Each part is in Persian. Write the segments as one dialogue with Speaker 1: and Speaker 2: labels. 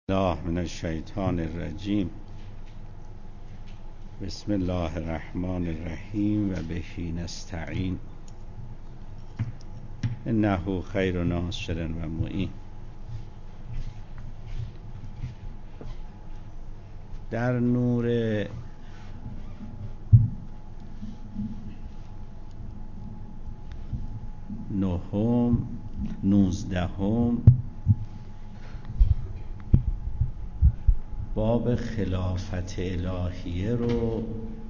Speaker 1: الله من الشیطان الرجیم. بسم الله الرحمن الرحیم و بهی نستعین انه خیر ناصر و معین. در نور نهم 19 باب خلافت الهیه رو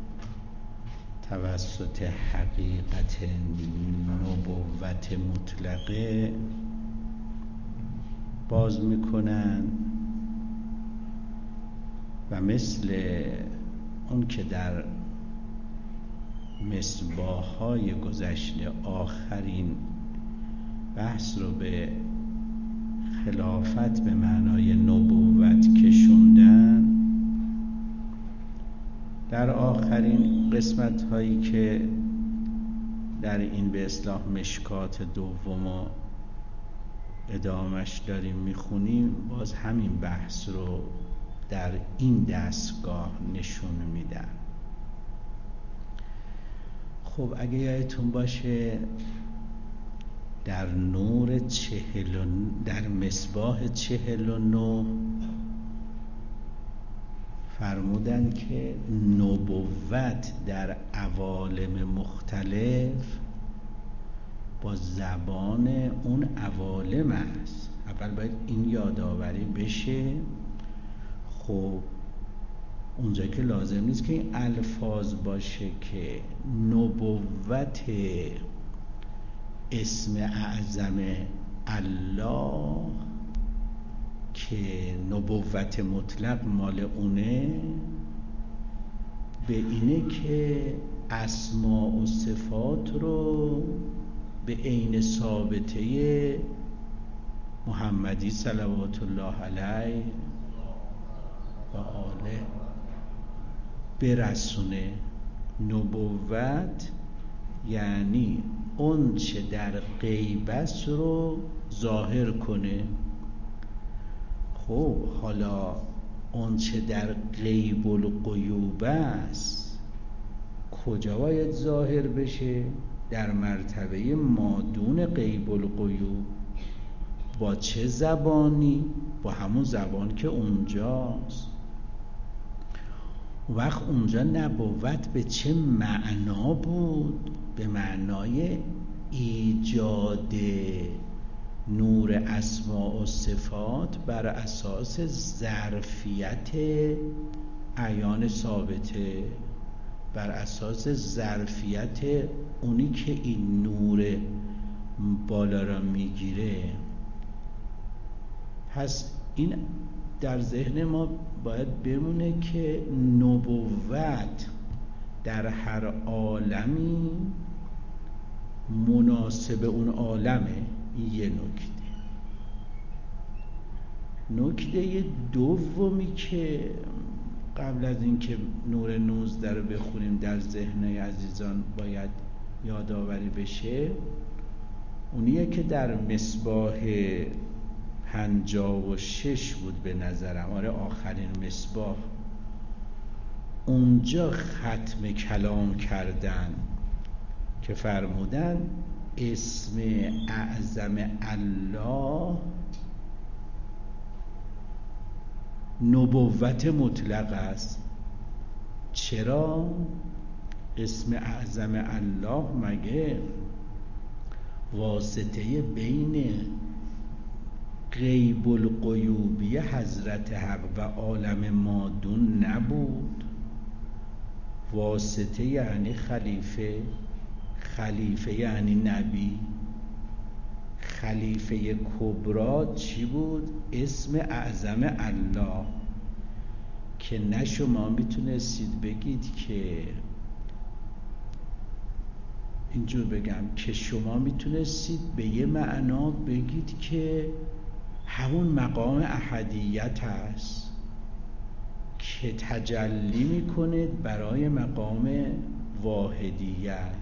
Speaker 1: توسط حقیقت نبوت مطلقه باز میکنن و مثل اون که در مصباح‌های گذشته آخرین بحث رو به خلافت به معنای نبوت کشوندن، در آخرین قسمت هایی که در این به اصطلاح مشکات دوم و ادامش داریم میخونیم، باز همین بحث رو در این دستگاه نشون میدن. خب اگه یادتون باشه در نور در مصباح 49 فرمودن که نبوت در عوالم مختلف با زبان اون عوالم است. اول باید این یادآوری بشه. خب اونجا که لازم نیست که این الفاظ باشه که نبوت اسم اعظم الله که نبوت مطلق مال اونه، به اینه که اسماء و صفات رو به عین ثابته محمدی صلوات الله علیه و آله برسونه. نبوت یعنی اون چه در غیب است رو ظاهر کنه. خب حالا اون چه در غیب الغیوب است کجا باید ظاهر بشه؟ در مرتبه مادون غیب الغیوب. با چه زبانی؟ با همون زبان که اونجاست. وقت اونجا نبوت به چه معنا بود؟ به معنای ایجاد نور اسماء و صفات بر اساس ظرفیت عیان ثابته، بر اساس ظرفیت اونی که این نور بالا را میگیره. پس این در ذهن ما باید بمونه که نبوت در هر عالمی مناسب اون عالمه. یه نکته دومی که قبل از اینکه نور 19 رو بخونیم در ذهن عزیزان باید یادآوری بشه، اونیه که در مصباح 56 بود به نظرم، آره آخرین مصباح، اونجا ختم کلام کردن که فرمودن اسم اعظم الله نبوت مطلق است. چرا؟ اسم اعظم الله مگه واسطه بین غیب الغیوبی حضرت حق و عالم مادون نبود؟ واسطه یعنی خلیفه، خلیفه یعنی نبی. خلیفه کبرا چی بود؟ اسم اعظم الله. که نه شما میتونستید بگید که اینجور بگم که شما میتونستید به یه معنا بگید که همون مقام احدیت هست که تجلی میکنه برای مقام واحدیت.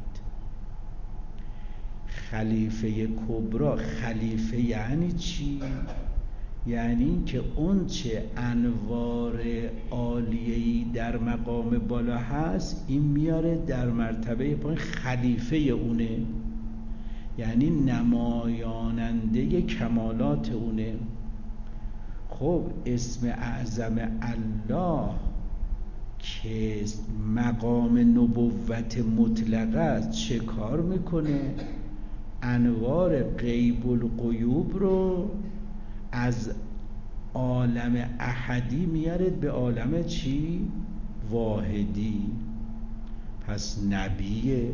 Speaker 1: خلیفه کبرا، خلیفه یعنی چی؟ یعنی این که اون چه انوار عالیه‌ای در مقام بالا هست این میاره در مرتبه پایین، خلیفه اونه، یعنی نمایاننده کمالات اونه. خب اسم اعظم الله که مقام نبوت مطلقه است چه کار میکنه؟ انوار غیب الغیوب رو از عالم احدی میاره به عالم چی؟ واحدی. پس نبیه،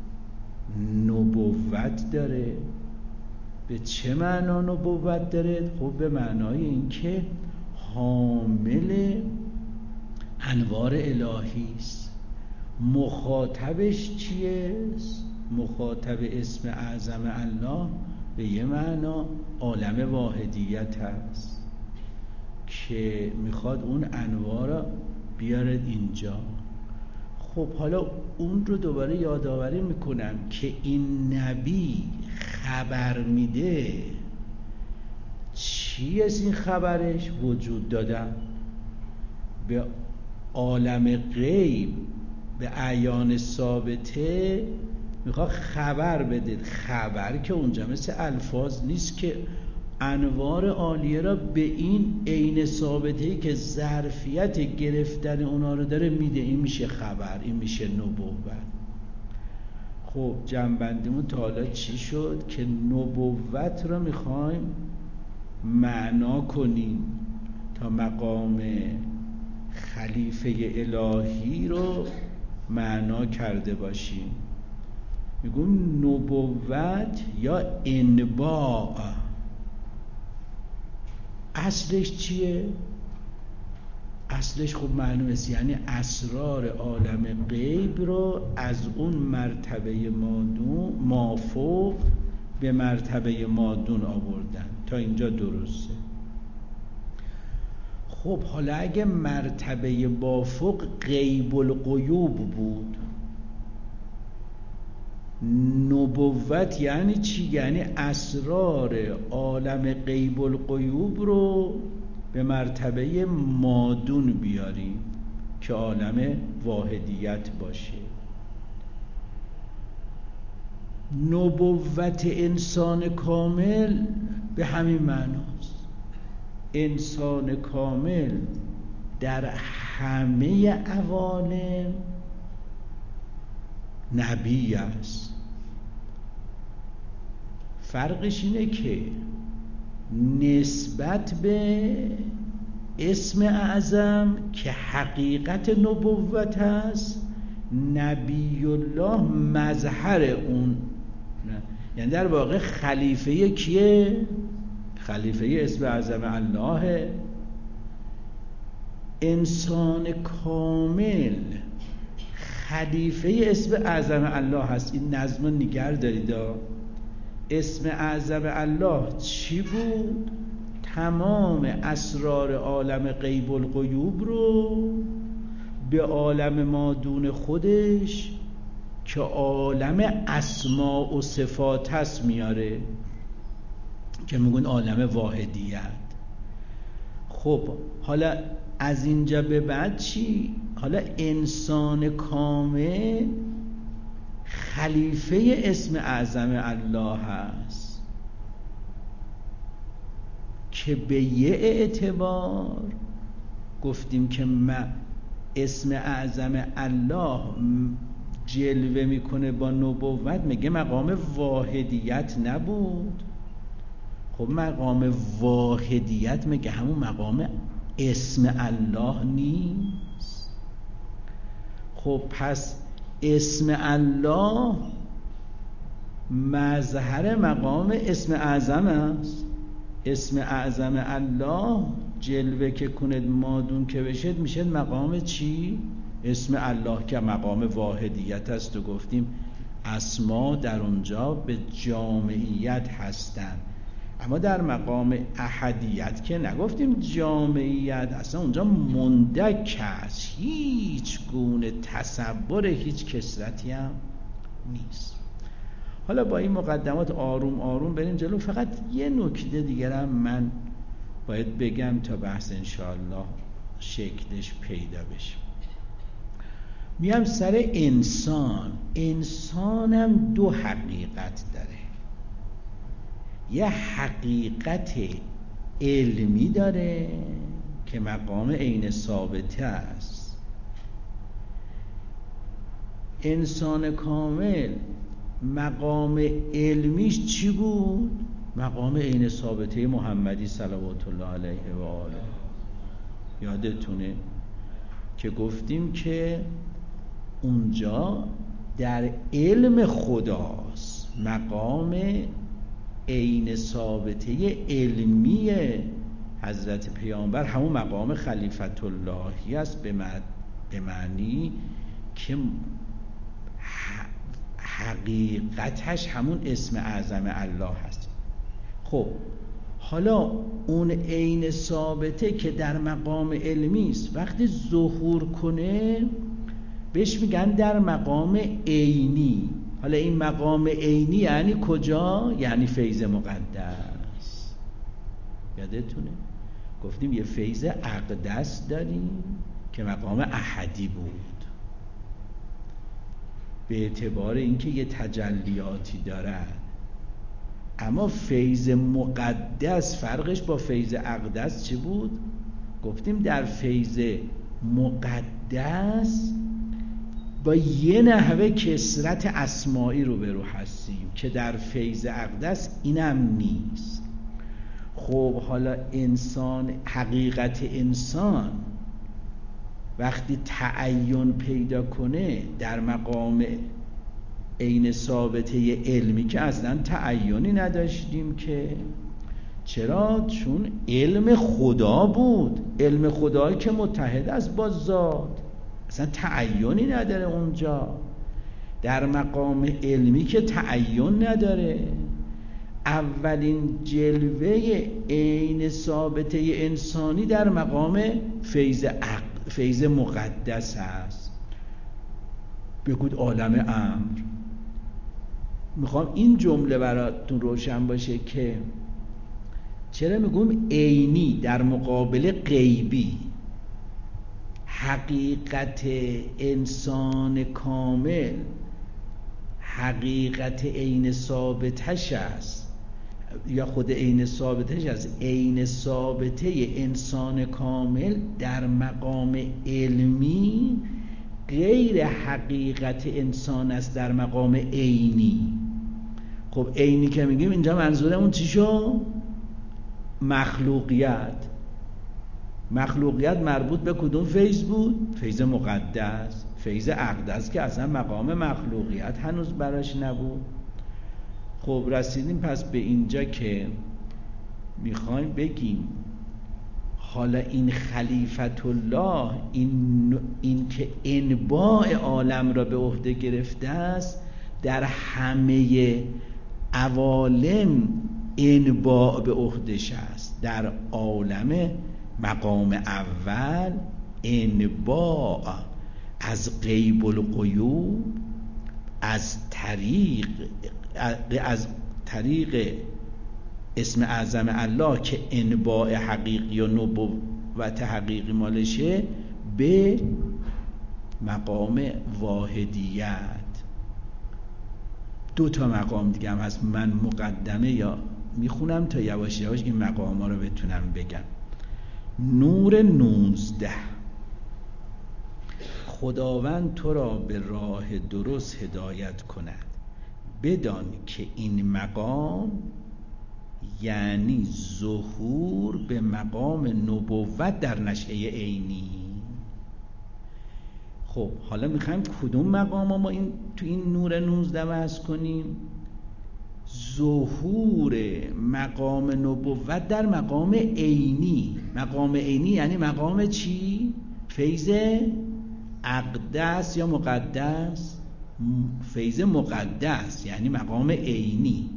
Speaker 1: نبوت داره. به چه معنا نبوت داره؟ خب به معنای این که حامل انوار الهی است. مخاطبش چیه؟ مخاطب اسم اعظم الله به یه معنا عالم واحدیت هست که میخواد اون انوار بیارد اینجا. خب حالا اون رو دوباره یادآوری میکنم که این نبی خبر میده. چی است این خبرش؟ وجود دادن به عالم غیب، به اعیان ثابته میخواد خبر بده. خبر که اونجا مثل الفاظ نیست که انوار عالیه را به این عین ثابته‌ای که ظرفیت گرفتن اونا رو داره میده. این میشه خبر، این میشه نبوت. خب جنبندیمون تا حالا چی شد؟ که نبوت رو میخوایم معنا کنیم تا مقام خلیفه الهی رو معنا کرده باشیم. میگون نبوت یا انباء اصلش چیه؟ اصلش خب معلومه، یعنی اسرار عالم غیب رو از اون مرتبه مافوق به مرتبه مادون آوردن. تا اینجا درسته. خب حالا اگه مرتبه مافوق غیب الغیوب بود، نبوت یعنی چی؟ یعنی اسرار عالم غیب الغیوب رو به مرتبه مادون بیاریم که عالم واحدیت باشه. نبوت انسان کامل به همین معناست. انسان کامل در همه عوالم نبی است. فرقش اینه که نسبت به اسم اعظم که حقیقت نبوت است، نبی الله مظهر اون، یعنی در واقع خلیفه کیه؟ خلیفه اسم اعظم الله. انسان کامل خلیفه اسم اعظم الله هست. این نظم رو نگه دارید. اسم اعظم الله چی بود؟ تمام اسرار عالم غیب الغیوب رو به عالم مادون خودش که عالم اسماء و صفات هست میاره که میگن عالم واحدیت. خب حالا از اینجا به بعد چی؟ حالا انسان کامل خلیفه اسم اعظم الله هست که به یه اعتبار گفتیم که اسم اعظم الله جلوه میکنه با نبوت، میگه مقام واحدیت نبود. خب مقام واحدیت میگه همون مقام اسم الله نیست. خب پس اسم الله مظهر مقام اسم اعظم است. اسم اعظم الله جلوه که کند مادون که بشد میشه مقام چی؟ اسم الله که مقام واحدیت است. و گفتیم اسما در اونجا به جامعیت هستن، اما در مقام احدیت که نگفتیم جامعیت، اصلا اونجا مندک است، هیچ گونه تصور هیچ کثرتی هم نیست. حالا با این مقدمات آروم آروم بریم جلو. فقط یه نکته دیگر هم من باید بگم تا بحث انشاءالله شکلش پیدا بشه. میام سر انسان. انسانم دو حقیقت داره. یه حقیقت علمی داره که مقام عین ثابته است. انسان کامل مقام علمیش چی بود؟ مقام عین ثابته محمدی صلوات الله علیه و آله. یادتونه که گفتیم که اونجا در علم خداست. مقام عین ثابته علمی حضرت پیامبر همون مقام خلیفت اللهی است، به معنی که حقیقتش همون اسم اعظم الله هست. خب حالا اون عین ثابته که در مقام علمی است، وقتی ظهور کنه بهش میگن در مقام عینی. حالا این مقام عینی یعنی کجا؟ یعنی فیض مقدس. یادتونه گفتیم یه فیض اقدس داریم که مقام احدی بود، به اعتبار اینکه یه تجلیاتی دارد. اما فیض مقدس فرقش با فیض اقدس چی بود؟ گفتیم در فیض مقدس با یه نحوه کثرت اسمائی رو به رو هستیم که در فیض اقدس اینم نیست. خب حالا انسان، حقیقت انسان وقتی تعین پیدا کنه در مقام عین ثابته علمی که اصلا تعینی نداشتیم که. چرا؟ چون علم خدا بود. علم خدا که متحد است با ذات، اصلا تعینی نداره اونجا. در مقام علمی که تعین نداره. اولین جلوه عین ثابته انسانی در مقام فیض مقدس است. بگید عالم امر. میخوام این جمله براتون روشن باشه که چرا میگم عینی در مقابل غیبی. حقیقت انسان کامل حقیقت عین ثابتش است، یا خود عین ثابتش است. عین ثابته انسان کامل در مقام علمی غیر حقیقت انسان است در مقام عینی. خب عینی که میگیم اینجا منظورمون چی شو؟ مخلوقیت مربوط به کدوم فیض بود؟ فیض مقدس. فیض اقدس که اصلا مقام مخلوقیت هنوز براش نبود. خب رسیدیم پس به اینجا که میخوایم بگیم حالا این خلیفت الله، این که انباء عالم را به عهده گرفته است، در همه عوالم انباء به عهده‌اش است. در عالم مقام اول انباء از غیب الغیوب از طریق اسم اعظم الله که انباء حقیقی و نبوت حقیقی مالشه به مقام واحدیت. دو تا مقام دیگه هم هست. من مقدمه یا میخونم تا یواش یواش این مقام ها رو بتونم بگم. نور 19. خداوند تو را به راه درست هدایت کند، بدان که این مقام یعنی ظهور به مقام نبوت در نشأه عینی. خب حالا میخوایم کدوم مقام ما تو این نور 19 بحث کنیم؟ ظهور مقام نبوت در مقام عینی. مقام عینی یعنی مقام چی؟ فیض اقدس یا مقدس؟ فیض مقدس یعنی مقام عینی،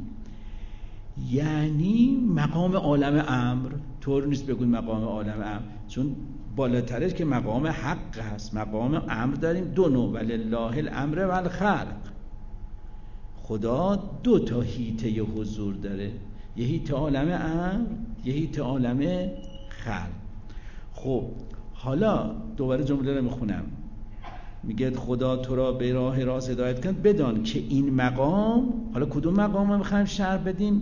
Speaker 1: یعنی مقام عالم امر. طور نیست بگوید مقام عالم امر، چون بالاترش که مقام حق هست. مقام امر داریم دو نوع، ولله الامر و الخلق. خدا دو تا حیطه حضور داره. یهی تا عالم امر، یهی تا عالم خلق. خب حالا دوباره جمله رو میخونم، میگه خدا تو را به راه راست هدایت کند بدان که این مقام، حالا کدوم مقام رو میخوایم شرح بدیم؟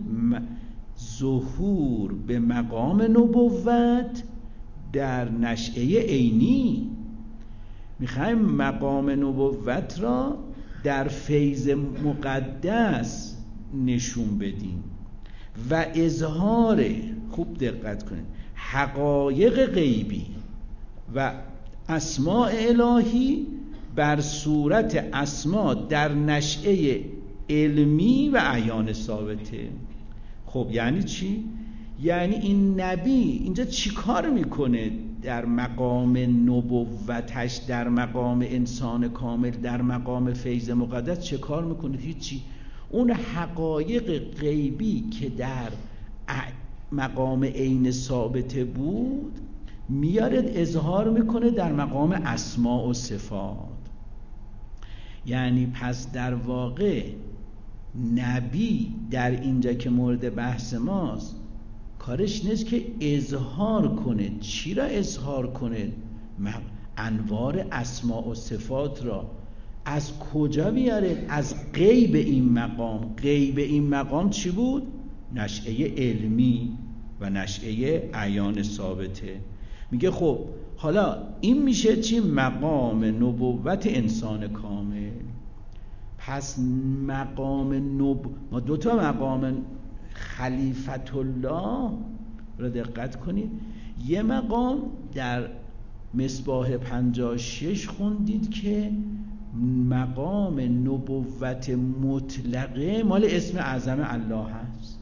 Speaker 1: ظهور به مقام نبوت در نشأه عینی. میخوایم مقام نبوت را در فیض مقدس نشون بدیم و اظهار، خوب دقت کنید، حقایق غیبی و اسماء الهی بر صورت اسما در نشأه علمی و عیان ثابته. خب یعنی چی؟ یعنی این نبی اینجا چی کار میکنه در مقام نبوتش، در مقام انسان کامل، در مقام فیض مقدس چه کار میکنه؟ هیچی. اون حقایق غیبی که در مقام عین ثابته بود میارد اظهار میکنه در مقام اسماء و صفات. یعنی پس در واقع نبی در اینجا که مورد بحث ماست کارش نیست که اظهار کنه. چی را اظهار کنه؟ انوار اسماء و صفات را. از کجا بیاره؟ از غیب این مقام. غیب این مقام چی بود؟ نشأه علمی و نشأه عیان ثابته. میگه خب حالا این میشه چی؟ مقام نبوت انسان کامل. پس مقام ما دوتا مقام خلیفت الله را دقت کنید. یه مقام در مصباح 56 خوندید که مقام نبوت مطلقه مال اسم اعظم الله هست.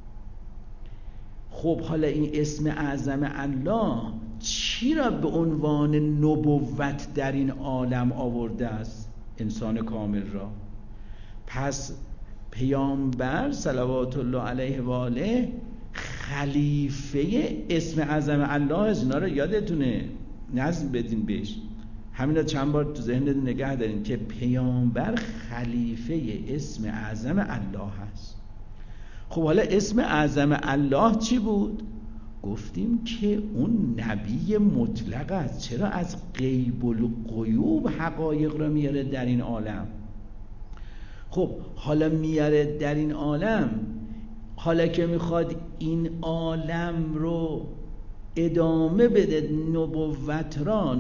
Speaker 1: خب حالا این اسم اعظم الله چی را به عنوان نبوت در این عالم آورده است؟ انسان کامل را. پس پیامبر صلوات الله علیه و آله خلیفه اسم اعظم الله از. اینا رو یادتونه نظم بدین بهش، همین رو چند بار تو ذهنتون نگه دارین که پیامبر خلیفه اسم اعظم الله هست. خب حالا اسم اعظم الله چی بود؟ گفتیم که اون نبی مطلق است. چرا؟ از غیب الغیوب حقایق رو میاره در این عالم. خب حالا میاره در این عالم، حالا که میخواد این عالم رو ادامه بده نبوت را،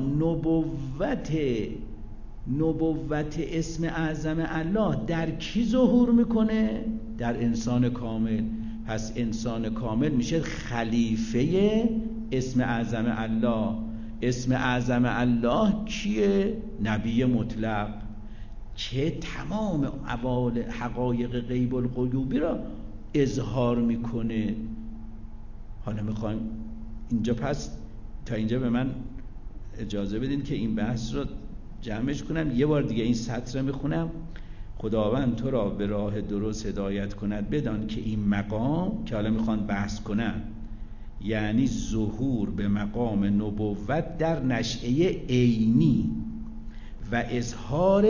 Speaker 1: نبوت اسم اعظم الله در کی ظهور میکنه؟ در انسان کامل. پس انسان کامل میشه خلیفه اسم اعظم الله. اسم اعظم الله کیه؟ نبی مطلق که تمام حقایق غیب الغیوبی را اظهار میکنه. حالا میخوایم اینجا، پس تا اینجا به من اجازه بدین که این بحث رو جمعش کنم. یه بار دیگه این سطر رو میخونم. خداوند تو را به راه درست هدایت کند بدان که این مقام که حالا میخوان بحث کنن، یعنی ظهور به مقام نبوت در نشأه عینی و اظهار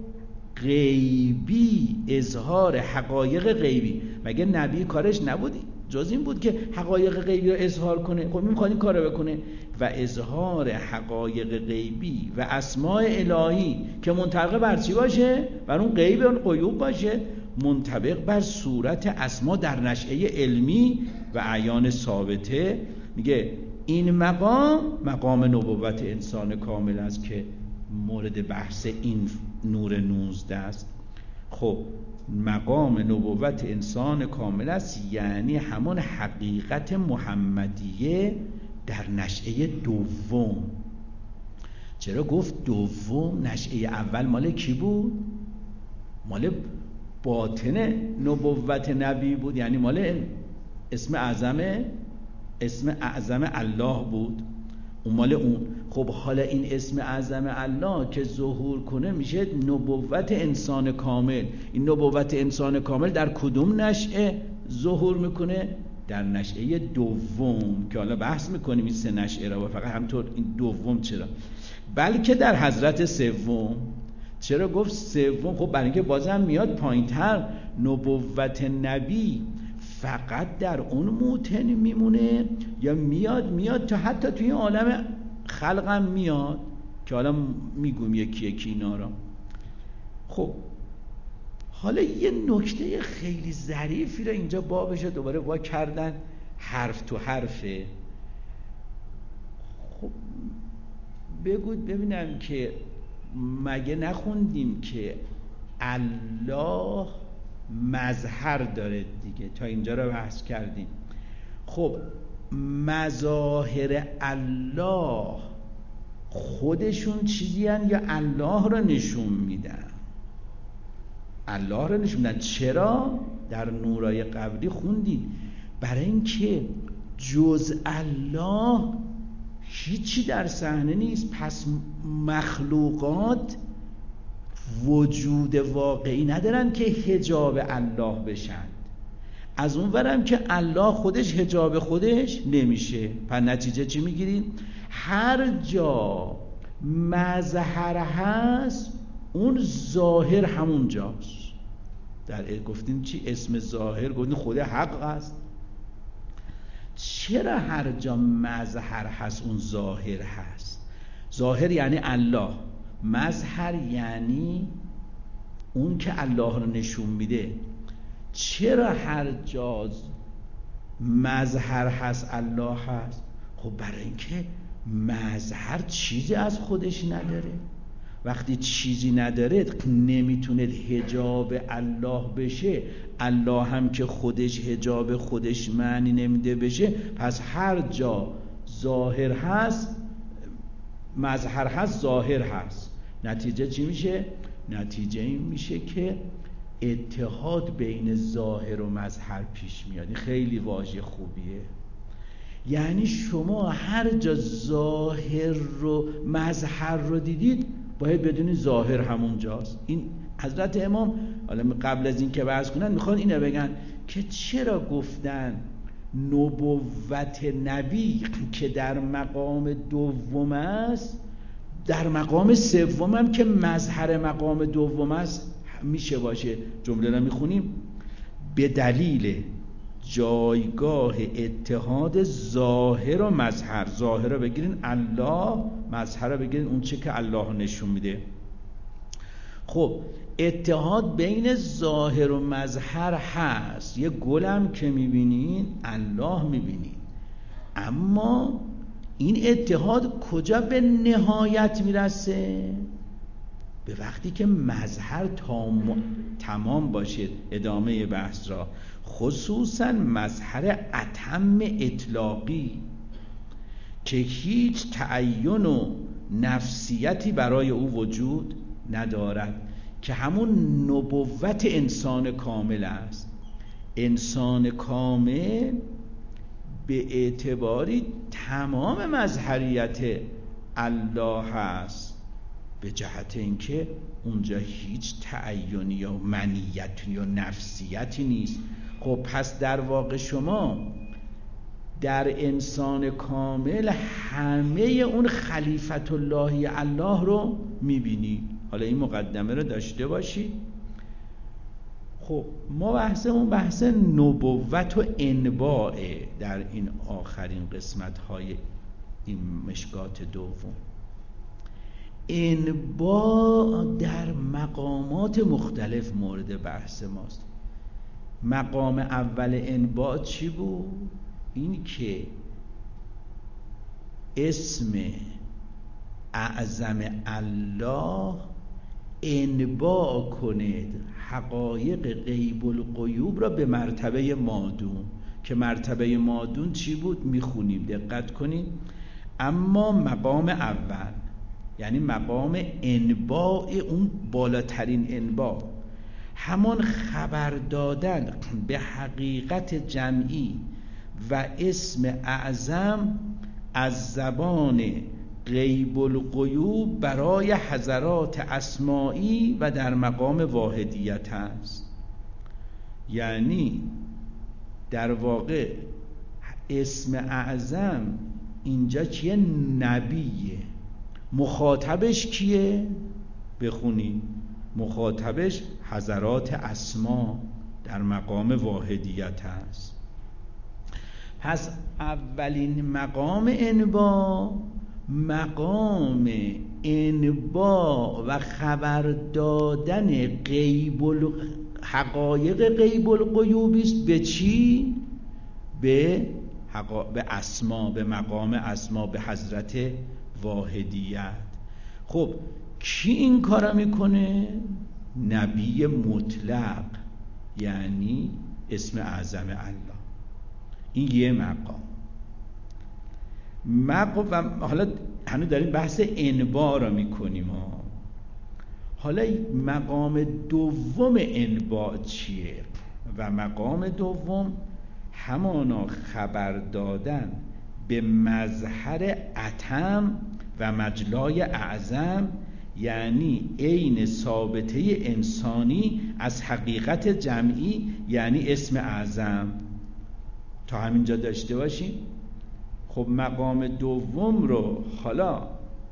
Speaker 1: غیبی، اظهار حقایق غیبی. مگه نبی کارش نبود جز این بود که حقایق غیبی رو اظهار کنه؟ خب میخواد این کار رو بکنه. و اظهار حقایق غیبی و اسماء الهی که منطبق بر چی باشه؟ بر اون غیب اون غیوب باشه، منطبق بر صورت اسما در نشأه علمی و عیان ثابته. میگه این مقام نبوت انسان کامل است که مورد بحث این نور 19 است. خب مقام نبوت انسان کامل است، یعنی همون حقیقت محمدیه در نشأه دوم. چرا گفت دوم؟ نشأه اول مال کی بود؟ مال باطن نبوت نبی بود، یعنی مال اسم اعظم الله بود، اون مال اون. خب حالا این اسم اعظم الله که ظهور کنه میشه نبوت انسان کامل. این نبوت انسان کامل در کدوم نشأه ظهور میکنه؟ در نشأه دوم که حالا بحث میکنیم این سه نشأه را، و فقط همطور این دوم چرا؟ بلکه در حضرت سوم. چرا گفت سوم؟ خب برای اینکه بازم میاد پایینتر. نبوت نبی فقط در اون موطن میمونه یا میاد تا حتی توی عالم خلقم میاد که حالا میگم یکی یکی اینا را. خب حالا یه نکته خیلی ظریفی رو اینجا بابش دوباره وا کردن، حرف تو حرفه. خب بگوید ببینم که مگه نخوندیم که الله مظهر داره دیگه، تا اینجا رو بحث کردیم. خب مظاهر الله خودشون چیزی هن یا الله رو نشون میدن؟ الله رو نشون میدن. چرا؟ در نورای قبلی خوندید برای اینکه جز الله هیچی در صحنه نیست، پس مخلوقات وجود واقعی ندارن که حجاب الله بشن. از اون ورم که الله خودش حجاب خودش نمیشه. پس نتیجه چی میگیریم؟ هر جا مظهر هست اون ظاهر همون جاست. در گفتیم چی؟ اسم ظاهر گفتیم خود حق هست. چرا هر جا مظهر هست اون ظاهر هست؟ ظاهر یعنی الله، مظهر یعنی اون که الله رو نشون میده. چرا هر جا مظهر هست الله هست؟ خب برای اینکه مظهر چیزی از خودش نداره. وقتی چیزی نداره نمیتونه حجاب الله بشه. الله هم که خودش حجاب خودش معنی نمیده بشه، پس هر جا ظاهر هست مظهر هست ظاهر هست. نتیجه چی میشه؟ نتیجه این میشه که اتحاد بین ظاهر و مظهر پیش میاد. این خیلی واژه خوبیه. یعنی شما هر جا ظاهر رو مظهر رو دیدید باید بدونید ظاهر همون جاست. این حضرت امام حالا قبل از این که بحث کنن میخوان اینو بگن که چرا گفتن نبوت نبی که در مقام دوم است، در مقام سوم هم که مظهر مقام دوم است میشه باشه. جمله رو میخونیم: به دلیل جایگاه اتحاد ظاهر و مظهر. ظاهر رو بگیرین الله، مظهر رو بگیرین اون چه که الله نشون میده. خب اتحاد بین ظاهر و مظهر هست. یه گلم که میبینین الله میبینین، اما این اتحاد کجا به نهایت میرسه؟ به وقتی که مظهر تمام باشه. ادامه بحث را خصوصا مظهر اتم اطلاقی که هیچ تعین و نفسیتی برای او وجود ندارد، که همون نبوت انسان کامل است. انسان کامل به اعتباری تمام مظهریت الله هست، به جهت اینکه اونجا هیچ تعینی یا منیتی یا نفسیتی نیست. خب پس در واقع شما در انسان کامل همه اون خلیفت اللهی الله رو میبینید. حالا این مقدمه رو داشته باشید. خب ما بحثمون بحث نبوت و انباء در این آخرین قسمت های این مشکات دوم. انباء در مقامات مختلف مورد بحث ماست. مقام اول انباء چی بود؟ این که اسم اعظم الله انباء کنید حقایق غیب الغیوب را به مرتبه مادون. که مرتبه مادون چی بود؟ میخونیم دقت کنید. اما مقام اول یعنی مقام انباء، اون بالاترین انباء، همان خبر دادن به حقیقت جمعی و اسم اعظم از زبان غیب الغیوب برای حضرات اسمائی و در مقام واحدیت است. یعنی در واقع اسم اعظم اینجا چیه؟ نبیه. مخاطبش کیه؟ بخونی مخاطبش حضرات اسما در مقام واحدیت است. پس اولین مقام انبا، مقام انبا و خبر دادن حقایق غیب الغیوبی است. به چی؟ به اسما، به مقام اسما، به حضرت واحدیت. خب کی این کارا میکنه؟ نبی مطلق، یعنی اسم اعظم الله. این یه مقام. و حالا هنوز داریم بحث انبا را میکنیم. حالا مقام دوم انبا چیه؟ و مقام دوم همانا خبر دادن به مظهر اتم و مجلای اعظم، یعنی عین ثابته انسانی از حقیقت جمعی، یعنی اسم اعظم. تا همینجا داشته باشیم. خب مقام دوم رو حالا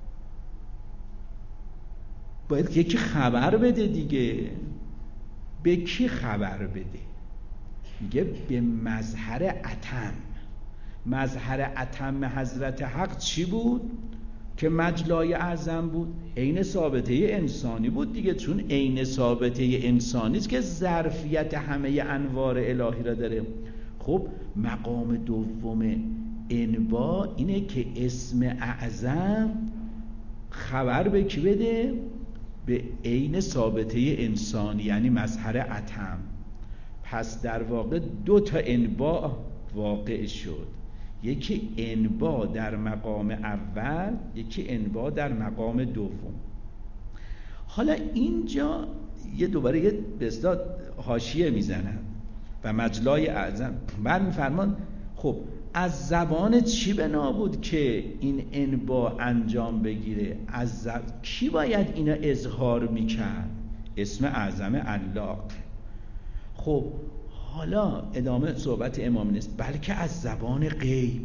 Speaker 1: باید یکی خبر بده دیگه. به کی خبر بده؟ میگه به مظهر اتم. مظهر اتم حضرت حق چی بود؟ که مجلای اعظم بود، عین ثابته انسانی بود دیگه، چون عین ثابته انسانی است که ظرفیت همه انوار الهی را داره. خب مقام دوم انبا اینه که اسم اعظم خبر به کی بده؟ به عین ثابته انسانی، یعنی مظهر اتم. پس در واقع دو تا انبا واقع شد، یکی انبا در مقام اول، یکی انبا در مقام دوم. حالا اینجا دوباره یه به اصطلاح حاشیه میزنن و مجلای اعظم بعد میفرمان خب از زبان چی بنا بود که این انبا انجام بگیره؟ کی باید اینا اظهار میکرد؟ اسم اعظم الله. خب حالا ادامه صحبت امام نیست، بلکه از زبان غیب،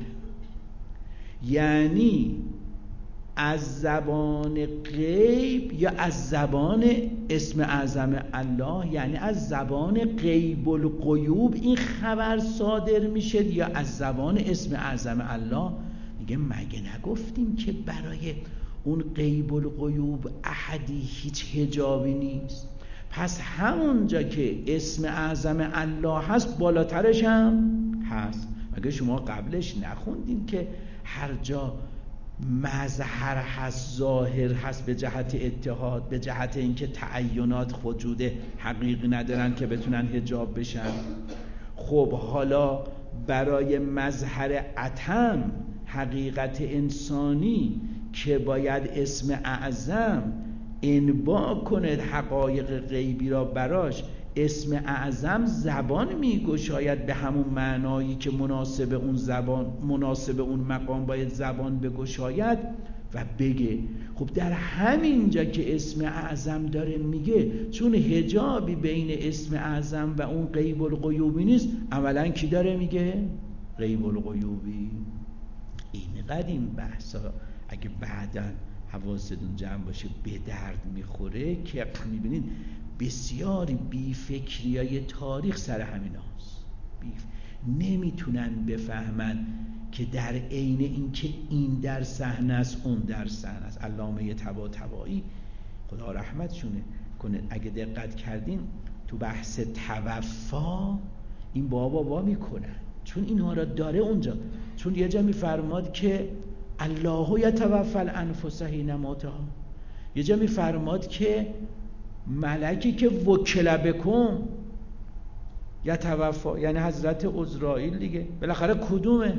Speaker 1: یعنی از زبان غیب یا از زبان اسم اعظم الله، یعنی از زبان غیب الغیوب این خبر صادر میشه یا از زبان اسم اعظم الله؟ میگه مگه نگفتیم که برای اون غیب الغیوب احدی هیچ حجابی نیست؟ پس همونجا که اسم اعظم الله هست بالاترش هم هست. مگه شما قبلش نخوندین که هر جا مظهر هست، ظاهر هست، به جهت اتحاد، به جهت اینکه تعینات وجود حقیقی ندارن که بتونن حجاب بشن؟ خب حالا برای مظهر اتم، حقیقت انسانی، که باید اسم اعظم انبا کنه حقایق غیبی را براش، اسم اعظم زبان میگشاید به همون معنایی که مناسب اون زبان، مناسب اون مقام باید زبان بگشاید و بگه. خب در همین جا که اسم اعظم داره میگه، چون حجابی بین اسم اعظم و اون غیب الغیوبی نیست، اولا کی داره میگه؟ غیب الغیوبی. اینقدر این بحثا اگه بعداً حواستون جمع باشه به درد میخوره که میبینید بسیاری بیفکریای تاریخ سر همین هاست. نمیتونن بفهمن که در عین این که این در صحنه است اون در صحنه است. علامه طباطبایی خدا رحمتشونه کنه، اگه دقت کردین تو بحث توفا این بابا میکنن، چون اینها را داره اونجا. چون یه جا میفرماد که الله یتوفی الانفس حین موتها، یه جا میفرماد که ملکی که وکل بکم یتوفی، یعنی حضرت عزرائیل دیگه. بالاخره کدومه؟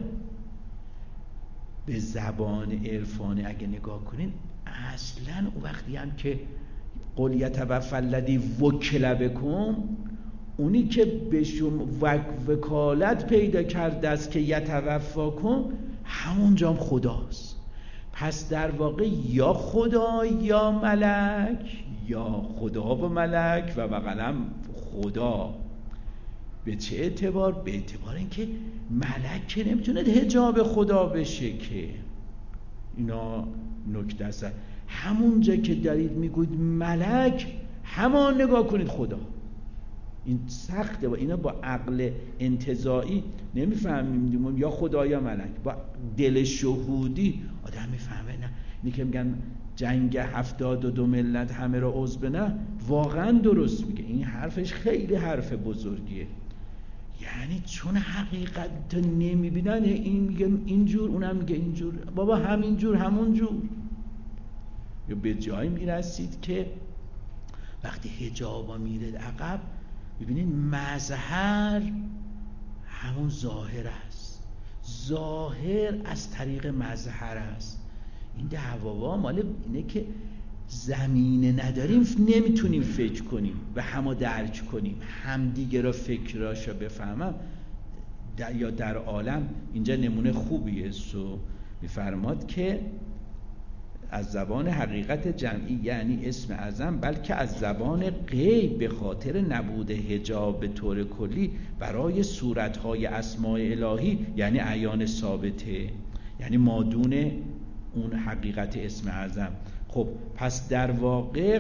Speaker 1: به زبان عرفانی اگه نگاه کنین اصلا وقتی هم که قل یتوفی الذی وکل بکم، اونی که به شما وکالت پیدا کرده است که یتوفاکم، همونجا هم خداست. پس در واقع یا خدا یا ملک، یا خدا و ملک و بغلم خدا. به چه اعتبار؟ به اعتبار اینکه ملک که نمیتونه حجاب خدا بشه که. اینا نکته است. همونجا که دارید میگوید ملک، همان نگاه کنید خدا. این سخته و اینا با عقل انتزاعی نمیفهمیم، یا خدا یا ملک. با دل شهودی آدم میفهمه. نه اینی که میگن جنگ 72 ملت همه را عضو نه، واقعا درست میگه. این حرفش خیلی حرف بزرگیه. یعنی چون حقیقت نمیبینن، این میگه اینجور، اونم میگه اینجور، بابا همینجور همونجور. یا به جایی میرسید که وقتی حجابا میره عقب، ببینید مظهر همون ظاهر است، ظاهر از طریق مظهر است. این دعوا مال اینه که زمینه نداریم، نمیتونیم فکر کنیم و همو درک کنیم، همدیگه را فکراشو بفهمم. یا در عالم اینجا نمونه خوبیه. سو میفرماد که از زبان حقیقت جمعی یعنی اسم اعظم، بلکه از زبان غیب به خاطر نبود حجاب به طور کلی برای صورتهای اسماء الهی یعنی اعیان ثابته، یعنی مادون اون حقیقت اسم اعظم. خب پس در واقع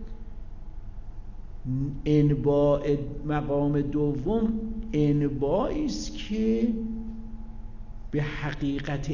Speaker 1: انباء مقام دوم انباعی است که به حقیقت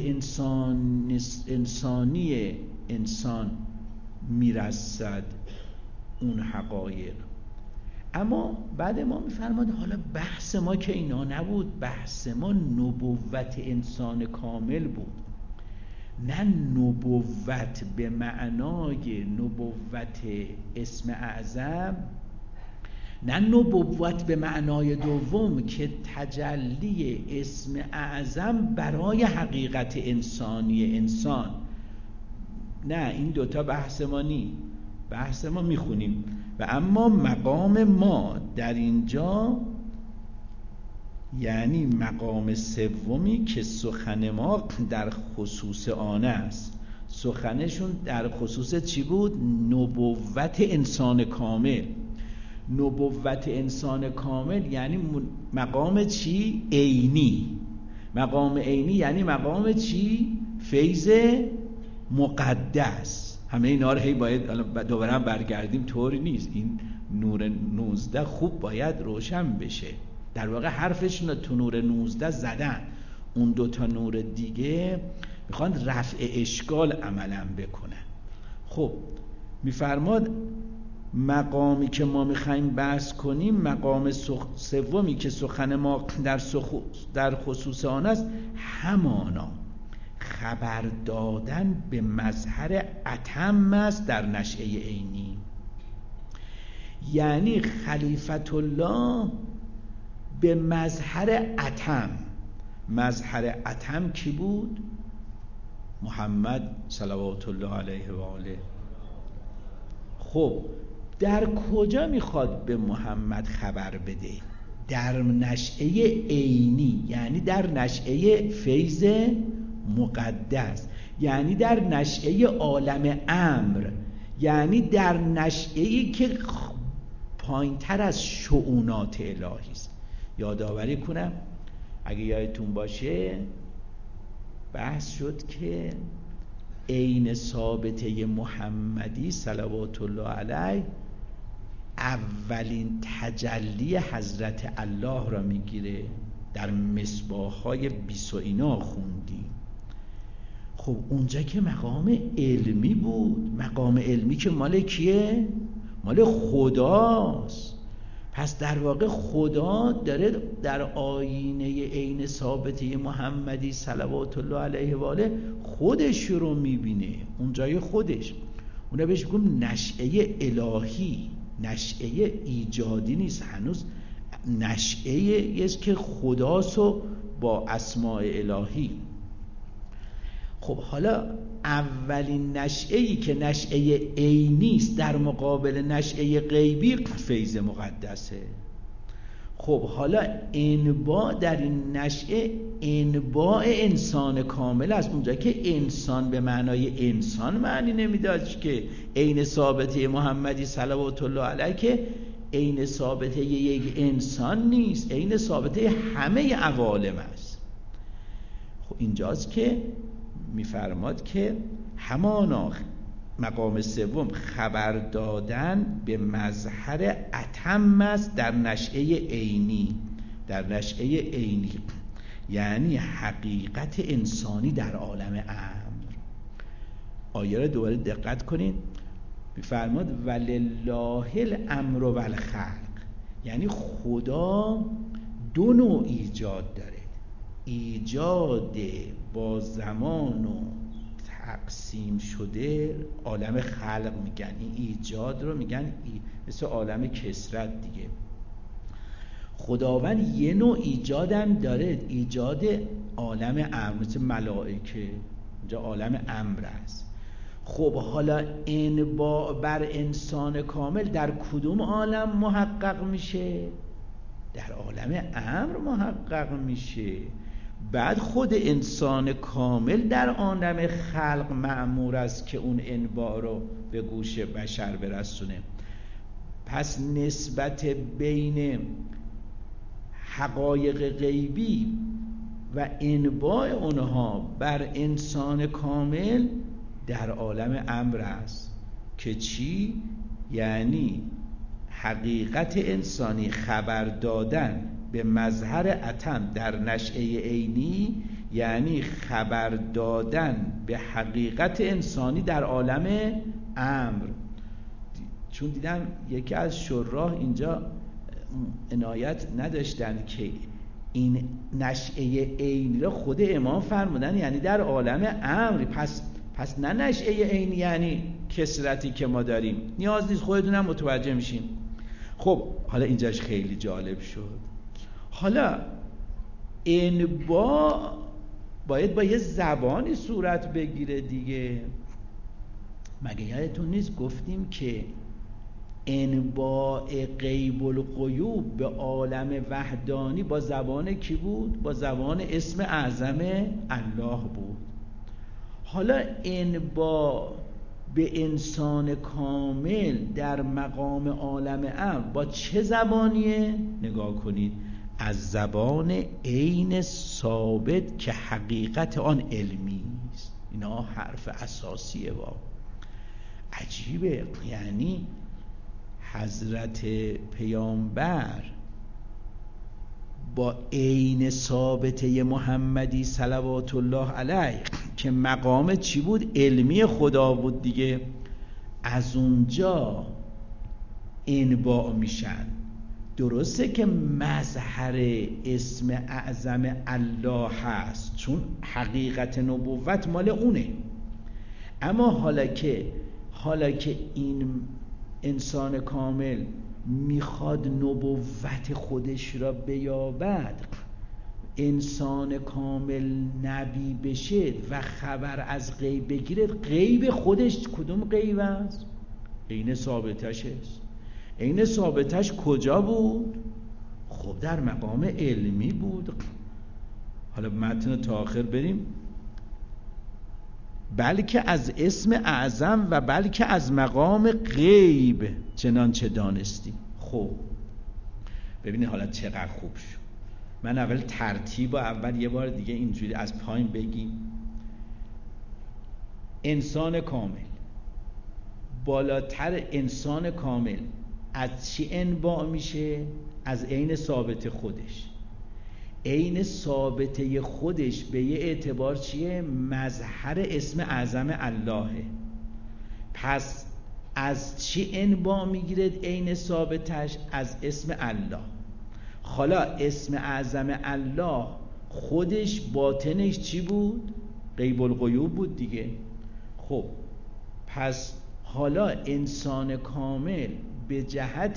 Speaker 1: انسانی انسان میرسد اون حقایق. اما بعد ما میفرماد حالا بحث ما که اینا نبود، بحث ما نبوت انسان کامل بود. نه نبوت به معنای نبوت اسم اعظم، نه نبوت به معنای دوم که تجلی اسم اعظم برای حقیقت انسانی انسان. نه، این دوتا بحث ما نی. بحث ما میخونیم و اما مقام ما در اینجا یعنی مقام سومی که سخن ما در خصوص آن است. سخنشون در خصوص چی بود؟ نبوت انسان کامل. نبوت انسان کامل یعنی مقام چی؟ عینی. مقام عینی یعنی مقام چی؟ فیض مقدس. همه اینا رو هی باید دوباره برگردیم، طوری نیست. این نور 19 خوب باید روشن بشه. در واقع حرفشون تو نور 19 زدن، اون دوتا نور دیگه میخوان رفع اشکال عملا بکنن. خب میفرماد مقامی که ما میخوایم بحث کنیم، مقام سومی که سخن ما در خصوص آن است، همانا خبر دادن به مظهر اتم است در نشأه عینی. یعنی خلیفت الله به مظهر اتم. مظهر اتم کی بود؟ محمد صلوات الله علیه و آله. خب در کجا میخواد به محمد خبر بده؟ در نشأه عینی، یعنی در نشأه فیض مقدس، یعنی در نشأه عالم امر، یعنی در نشأه‌ای که پایین‌تر از شؤونات الهی است. یادآوری کنم اگه یادتون باشه بحث شد که عین ثابته محمدی صلوات الله علیه اولین تجلی حضرت الله را میگیره. در مصباح‌های 20 اینا خوندیم. خب اونجا که مقام علمی بود، مقام علمی که مال کیه؟ مال خداست. پس در واقع خدا داره در آینه عین ثابته محمدی صلوات الله علیه و آله خودش رو میبینه. اونجای خودش، اون بهش میگم نشأه الهی، نشأه ایجادی نیست، هنوز نشأه است که خداسو با اسماء الهی. خب حالا اولین نشأه‌ای که نشأه عینی است در مقابل نشأه غیبی فیض مقدسه. خب حالا انباع در این نشأه انباع انسان کامل است. اونجا که انسان به معنای انسان معنی نمیداد که عین ثابته محمدی صلوات الله علیه که عین ثابته یک انسان نیست، عین ثابته همه عوالم است. خب اینجاست که میفرماد که همانا مقام سوم خبر دادن به مظهر اتم است در نشأه عینی. در نشأه عینی یعنی حقیقت انسانی در عالم امر. آیه را دوباره دقت کنین، می‌فرماد ولله الامر والخلق، یعنی خدا دو نوع ایجاد داره، ایجاد با زمان و تقسیم شده عالم خلق میگن، این ایجاد رو میگن مثل عالم کثرت دیگه. خداوند یه نوع ایجادم داره، ایجاد عالم امر، مثل ملائکه، اینجا عالم امر است. خب حالا انباء بر انسان کامل در کدوم عالم محقق میشه؟ در عالم امر محقق میشه. بعد خود انسان کامل در عالم خلق مأمور است که اون انباء رو به گوش بشر برسونه. پس نسبت بین حقایق غیبی و انباء اونها بر انسان کامل در عالم امر است که چی؟ یعنی حقیقت انسانی خبر دادن به مظهر اتم در نشأه عینی، یعنی خبر دادن به حقیقت انسانی در عالم امر. چون دیدم یکی از شراح اینجا عنایت نداشتن که این نشأه عینی را خود امام فرمودن یعنی در عالم امر. پس نه نشأه عینی یعنی کثرتی که ما داریم، نیاز نیست، خودتونم متوجه میشین. خب حالا اینجاش خیلی جالب شد. حالا انباء باید با یه زبانی صورت بگیره دیگه. مگه یادتون نیست گفتیم که انباء غیب الغیوب به عالم وحدانی با زبان کی بود؟ با زبان اسم اعظم الله بود. حالا انباء به انسان کامل در مقام عالم امر با چه زبانیه؟ نگاه کنید، از زبان عین ثابت که حقیقت آن علمی است. اینا حرف اساسیه. عجیبه، یعنی حضرت پیامبر با عین ثابته محمدی صلوات الله علیه که مقام چی بود؟ علمی خدا بود دیگه. از اونجا انباء میشن. درسته که مظهر اسم اعظم الله هست چون حقیقت نبوت مال اونه، اما حالا که این انسان کامل میخواد نبوت خودش را بیابد، انسان کامل نبی بشه و خبر از غیب بگیره، غیب خودش کدوم غیب است؟ عین ثابتش است. عین ثابتش کجا بود؟ خب در مقام علمی بود. حالا متن تا آخر بریم. بلکه از اسم اعظم و بلکه از مقام غیب چنانچه دانستی. خب ببینید حالا چقدر خوب شد. من اول ترتیب و اول یه بار دیگه اینجوری از پایین بگیم. انسان کامل، بالاتر انسان کامل از چی انباع میشه؟ از عین ثابت خودش. عین ثابته خودش به یه اعتبار چیه؟ مظهر اسم اعظم اللهه. پس از چی انباع میگیرد عین ثابتش؟ از اسم الله. حالا اسم اعظم الله خودش باطنش چی بود؟ غیب الغیوب بود دیگه. خب پس حالا انسان کامل به جهت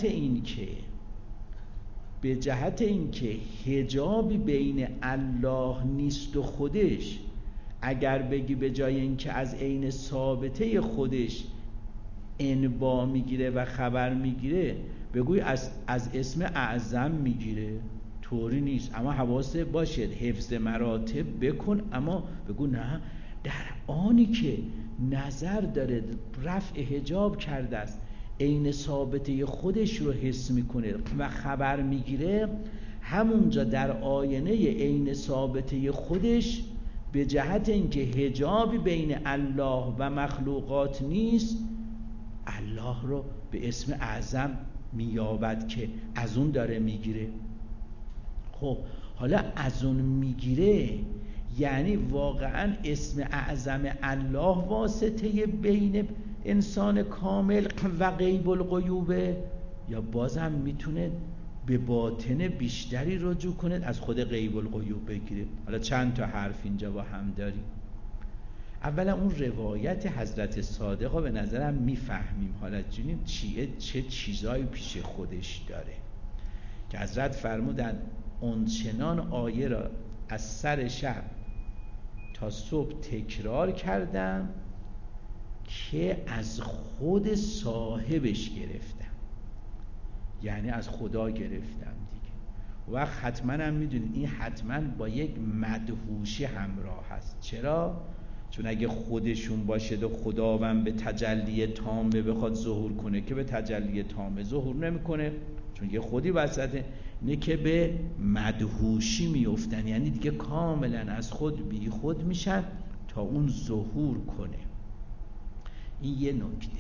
Speaker 1: اینکه حجابی بین الله نیست و خودش، اگر بگی به جای اینکه از عین ثابته خودش انباع میگیره و خبر میگیره، بگوی از اسم اعظم میگیره، طوری نیست. اما حواست باشه، حفظ مراتب بکن، اما بگو نه، در آنی که نظر داره رفع حجاب کرده است، عین ثابته خودش رو حس میکنه و خبر میگیره، همونجا در آینه عین ثابته خودش به جهت اینکه حجابی بین الله و مخلوقات نیست، الله رو به اسم اعظم مییابد که از اون داره میگیره. خب حالا از اون میگیره یعنی واقعا اسم اعظم الله واسطه بین انسان کامل و غیب الغیوبه، یا بازم میتونه به باطن بیشتری رجوع کنه از خود غیب الغیوب بگیره؟ حالا چند تا حرف اینجا با هم داریم. اولا اون روایت حضرت صادق رو به نظرم میفهمیم، حالا جونیم چه چیزایی پیش خودش داره که حضرت فرمودن اونچنان آیه را از سر شب تا صبح تکرار کردم که از خود صاحبش گرفتم، یعنی از خدا گرفتم دیگه. و حتما هم میدونید این حتما با یک مدهوشی همراه هست. چرا؟ چون اگه خودشون باشه و خداوند به تجلی تامه بخواد ظهور کنه که به تجلی تامه ظهور نمیکنه، چون یه خودی وسطه، اینه که به مدهوشی میفتن، یعنی دیگه کاملا از خود بی خود میشن تا اون ظهور کنه. این یه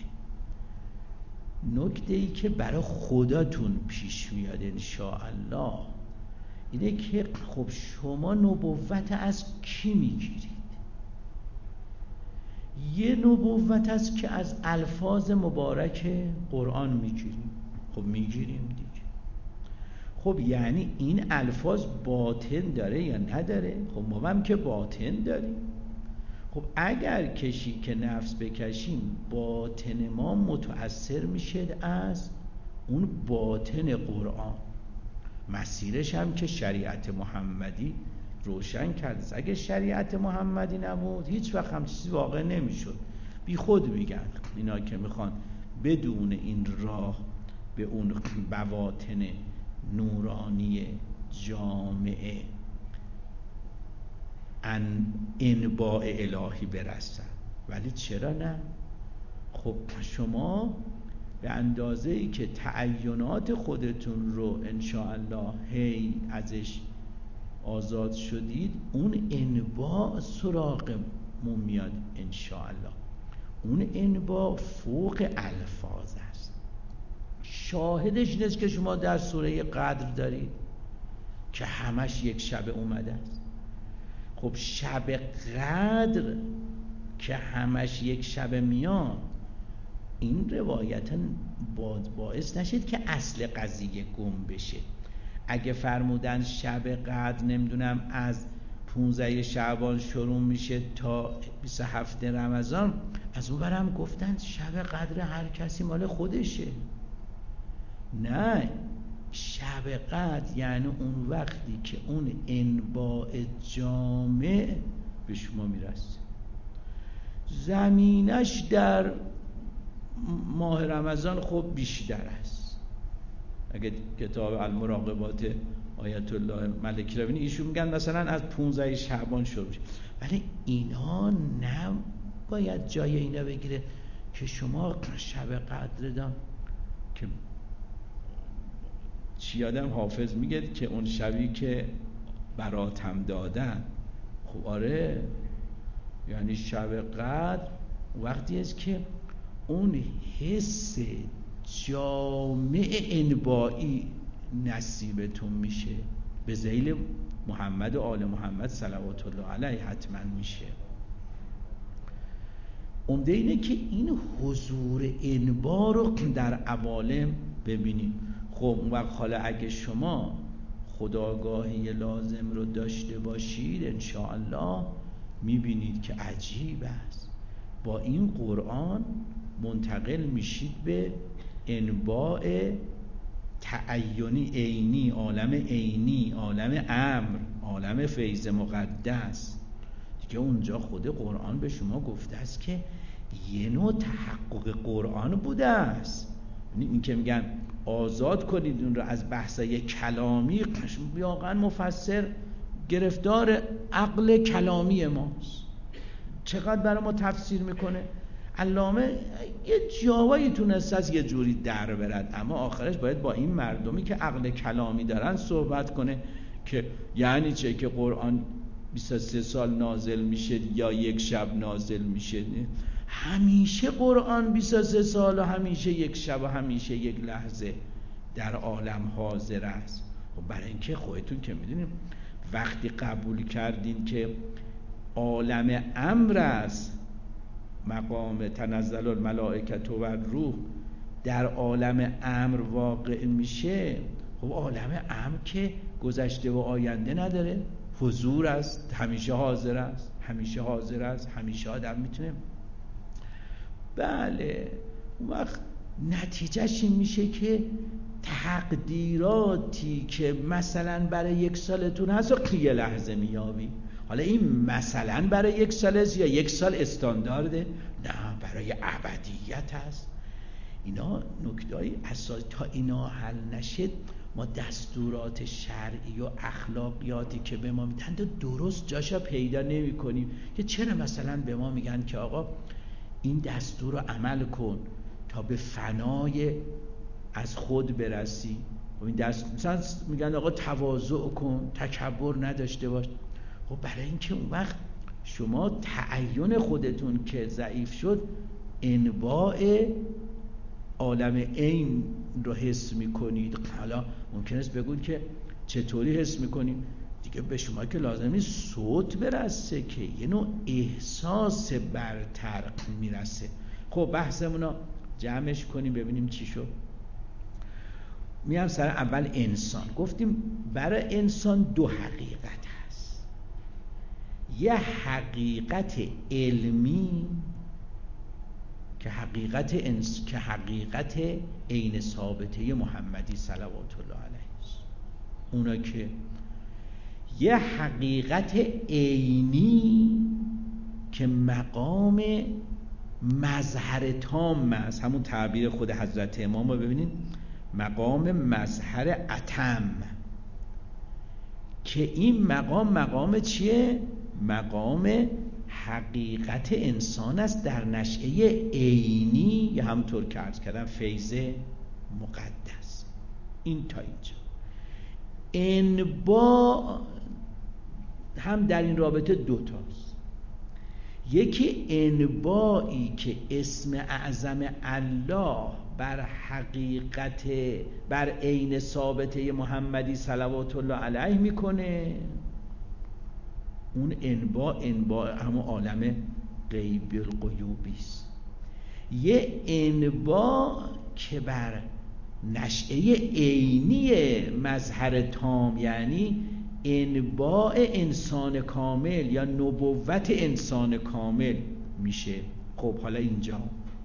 Speaker 1: نکته ای که برای خداتون پیش میاد انشاءالله اینه که خب شما نبوت از کی میگیرید؟ یه نبوت است که از الفاظ مبارک قرآن میگیریم. خب میگیریم دیگه. خب یعنی این الفاظ باطن داره یا نداره؟ خب ما هم که باطن داریم. خب اگر کشی که نفس بکشیم باطن ما متأثر میشه از اون باطن قرآن. مسیرش هم که شریعت محمدی روشن کرد. اگه شریعت محمدی نبود هیچ وقت هم چیزی واقع نمیشد. بی خود میگن اینا که میخوان بدون این راه به اون بواطن نورانی جامعه انباء الهی برسن. ولی چرا نه؟ خب شما به اندازه‌ای که تعینات خودتون رو انشاءالله هی ازش آزاد شدید، اون انباء سراغمون میاد انشاءالله. اون انباء فوق الفاظ است. شاهدش نیست که شما در سوره قدر دارید که همش یک شب اومده است. خب شب قدر که همش یک شب میاد، این روایتا باعث نشد که اصل قضیه گم بشه. اگه فرمودن شب قدر نمیدونم از 15 شعبان شروع میشه تا 27 رمضان، از اون برم گفتن شب قدر هر کسی مال خودشه. نه، شب قدر یعنی اون وقتی که اون انباء جامع به شما میرسه. زمینش در ماه رمضان خب بیشتر است. اگه کتاب المراقبات آیت الله ملکی رو ببینید، ایشون میگن مثلا از 15 شعبان شروع میشه. ولی اینا نباید جای اینا بگیره که شما شب قدر دان که چی آدم حافظ میگه که اون شبی که براتم دادن. خب آره، یعنی شب قدر وقتی است که اون حس جامع انبائی نصیبتون میشه، به ذیل محمد و آل محمد صلوات الله علیه حتما میشه. عمده اینه که این حضور انبا رو در عوالم ببینیم. خب اون وقت حالا اگه شما خودآگاهی لازم رو داشته باشید انشاءالله میبینید که عجیب است. با این قرآن منتقل میشید به انباء تعینی عینی، عالم عینی، عالم امر، عالم فیض مقدس. دیگه اونجا خود قرآن به شما گفته است که یه نوع تحقق قرآن بوده است. این که میگن آزاد کنید اون رو از بحثای کلامی، واقعا مفسر گرفتار عقل کلامی ماست. چقدر برای ما تفسیر میکنه. علامه یه جاوایی تونست از یه جوری در برد، اما آخرش باید با این مردمی که عقل کلامی دارن صحبت کنه که یعنی چه که قرآن 23 سال نازل میشه یا یک شب نازل میشه. همیشه قرآن 23 سال و همیشه یک شب و همیشه یک لحظه در عالم حاضر است. و برای اینکه خودتون که میدونیم وقتی قبول کردین که عالم امر است، مقام تنزل الملائکه و الروح در عالم امر واقع میشه، خب عالم امر که گذشته و آینده نداره، حضور است، همیشه حاضر است، همیشه حاضر است، همیشه آدم میتونه. بله اون وقت نتیجهش این میشه که تقدیراتی که مثلا برای یک سالتون هست و یه لحظه میابی. حالا این مثلا برای یک سال است یا یک سال استاندارده؟ نه، برای ابدیت هست. اینا نکته‌های اساسی. تا اینا حل نشه ما دستورات شرعی و اخلاقیاتی که به ما میدن درست جاشا پیدا نمی کنیم. که چرا مثلا به ما میگن که آقا این دستور رو عمل کن تا به فنای از خود برسی. خب این مثلا میگن آقا تواضع کن، تکبر نداشته باش. خب برای اینکه اون وقت شما تعین خودتون که ضعیف شد انواع عالم عین رو حس میکنید. حالا ممکن است بگید که چطوری حس میکنیم؟ دیگه به شما که لازم نیست صوت برسه که یه نوع احساس برتر میرسه. خب بحثمون رو جمعش کنیم ببینیم چی شد. میام سر اول انسان. گفتیم برای انسان دو حقیقت هست، یه حقیقت علمی که حقیقت عین ثابته محمدی صلوات الله علیه است. اونا که یه حقیقت عینی که مقام مظهر تام است، همون تعبیر خود حضرت امام رو ببینید، مقام مظهر اتم، که این مقام چیه؟ مقام حقیقت انسان است در نشأه عینی، یا همونطور که عرض کردم فیض مقدس. این تا اینجا. انباء هم در این رابطه دوتاست. یکی انبائی که اسم اعظم الله بر حقیقت، بر عین ثابته محمدی صلوات الله علیه میکنه. اون انباء همون عالم غیب الغیوبی است. یه انباء که بر نشأه عینی مظهر تام، یعنی انباء انسان کامل یا نبوت انسان کامل میشه. خب حالا اینجا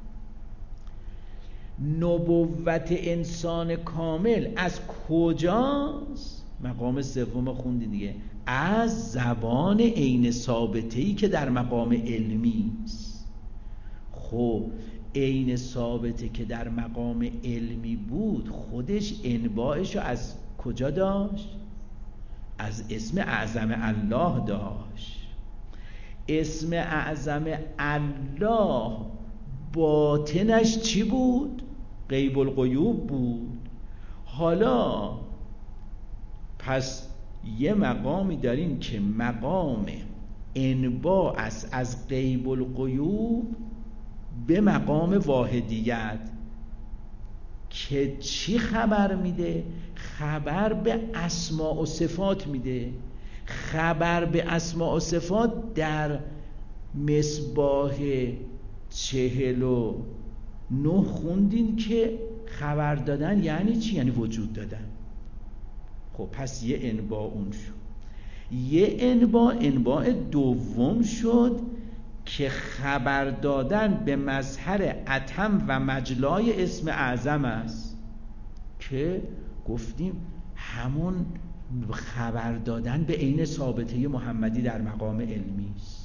Speaker 1: نبوت انسان کامل از کجاست؟ مقام سوم خوندین دیگه، از زبان عین ثابته‌ای که در مقام علمی است. خب عین ثابته که در مقام علمی بود، خودش انباعش رو از کجا داشت؟ از اسم اعظم الله داشت. اسم اعظم الله باطنش چی بود؟ غیب الغیوب بود. حالا پس یه مقامی داریم که مقام انباع است از غیب الغیوب به مقام واحدیت، که چی خبر میده؟ خبر به اسماء و صفات میده. خبر به اسماء و صفات در مصباح 49 خوندین که خبر دادن یعنی چی؟ یعنی وجود دادن. خب پس یه انباء اون شد. یه انباء دوم شد که خبر دادن به مظهر اتم و مجلای اسم اعظم است، که گفتیم همون خبر دادن به عین ثابته محمدی در مقام علمی است.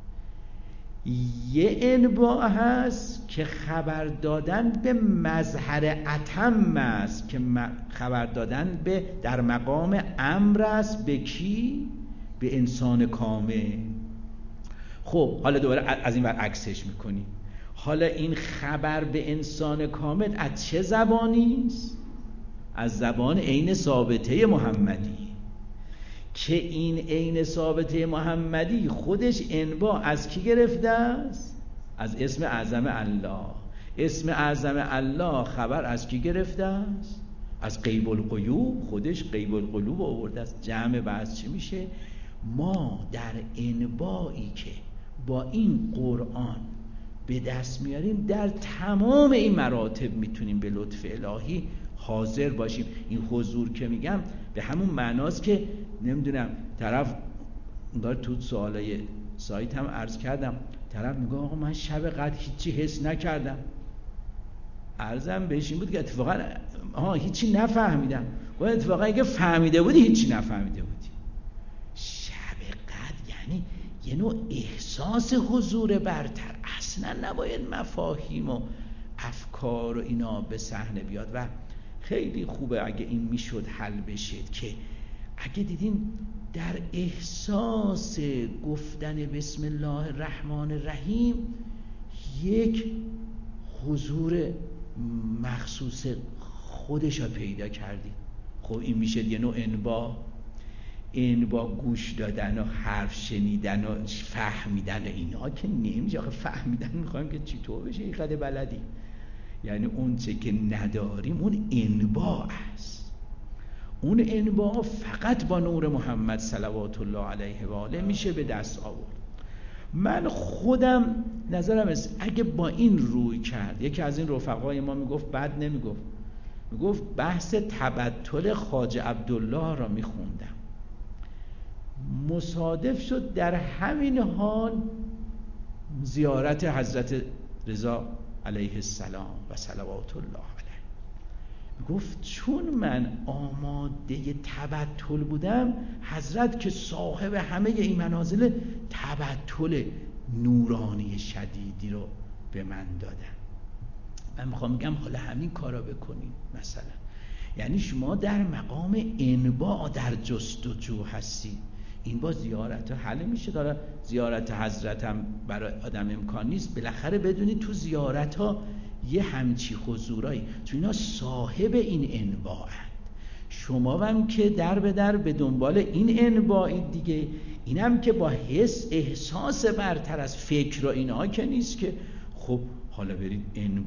Speaker 1: یه انباء هست که خبر دادن به مظهر اتم است، که خبر دادن به در مقام امر است. به کی؟ به انسان کامل. خب حالا دوباره از این ور عکسش میکنیم. حالا این خبر به انسان کامل از چه زبانی است؟ از زبان عین ثابته محمدی، که این عین ثابته محمدی خودش انبا از کی گرفته است؟ از اسم اعظم الله. اسم اعظم الله خبر از کی گرفته است؟ از غیب الغیوب. خودش غیب القلوب آورده است. جمع بعض چی میشه؟ ما در انبایی که با این قرآن به دست میاریم در تمام این مراتب میتونیم به لطف الهی حاضر باشیم. این حضور که میگم به همون معناست که نمیدونم طرف داره تو سوالای سایت هم عرض کردم، طرف میگه آقا من شب قدر هیچی حس نکردم. عرضم بهش این بود که اتفاقا هیچی نفهمیدم. گفتم اتفاقا اگه فهمیده بودی هیچی نفهمیده بودی. شب قدر یعنی یه نوع احساس حضور برتر. اصلا نباید مفاهیم و افکار و اینا به صحنه بیاد و خیلی خوبه اگه این میشد حل بشه که اگه دیدین در احساس گفتن بسم الله الرحمن الرحیم یک حضور مخصوص خودش رو پیدا کردید، خب این میشه یه نوع انبا گوش دادن و حرف شنیدن و فهمیدن. اینا که نمیشه. آخه فهمیدن میخوایم که چطور بشه این قدر بلدی؟ یعنی اون چه که نداریم اون انبا است. اون انبا فقط با نور محمد صلوات الله علیه و آله میشه به دست آورد. من خودم نظرم است اگه با این روی کرد، یکی از این رفقای ما میگفت بد نمیگفت، میگفت بحث تبتل خواجه عبدالله را میخوندم، مصادف شد در همین حال زیارت حضرت رضا علیه السلام و صلوات الله علیه. گفت چون من آماده تبتل بودم، حضرت که صاحب همه این منازل تبتل نورانی شدیدی رو به من دادن. من میخوام بگم حالا همین کارا بکنیم. مثلا یعنی شما در مقام انباء در جستجو هستید، این با زیارت ها حل میشه. داره زیارت حضرت هم برای آدم امکان نیست، بالاخره بدونید تو زیارت ها یه همچی حضورایی، چون اینا صاحب این انباء هست. شما هم که در به در به دنبال این انباء دیگه، اینم که با حس احساس برتر از فکر و اینها که نیست که خب حالا برید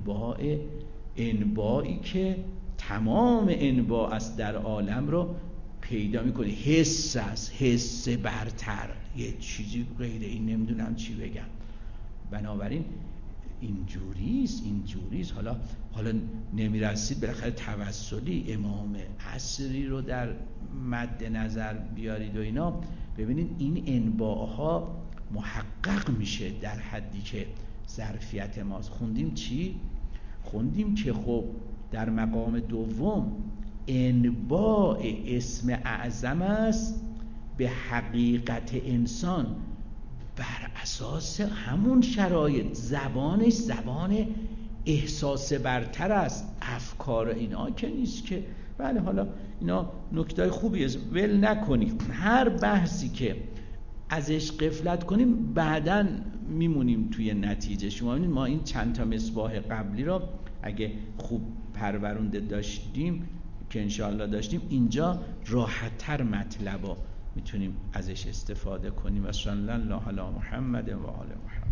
Speaker 1: انبائی که تمام انباء است در عالم رو پیدا میکنه. حس است، حس برتر، یه چیزی غیر این نمیدونم چی بگم. بنابراین اینجوریست. حالا نمیرسید بالاخره توسلی امام عصری رو در مد نظر بیارید و اینا، ببینید این انباءها محقق میشه در حدی که ظرفیت ماست. خوندیم چی؟ خوندیم که خب در مقام دوم انباء اسم اعظم است به حقیقت انسان بر اساس همون شرایط. زبانش زبان احساس برتر است، افکار اینا که نیست که. بله حالا اینا نکته خوبیه، ول نکنید. هر بحثی که ازش غفلت کنیم بعداً میمونیم توی نتیجه. شما ببینید ما این چند تا مصباح قبلی رو اگه خوب پرورونده داشتیم که انشاءالله داشتیم، اینجا راحت‌تر مطلب رو میتونیم ازش استفاده کنیم. و صلی الله علی محمد و آل محمد.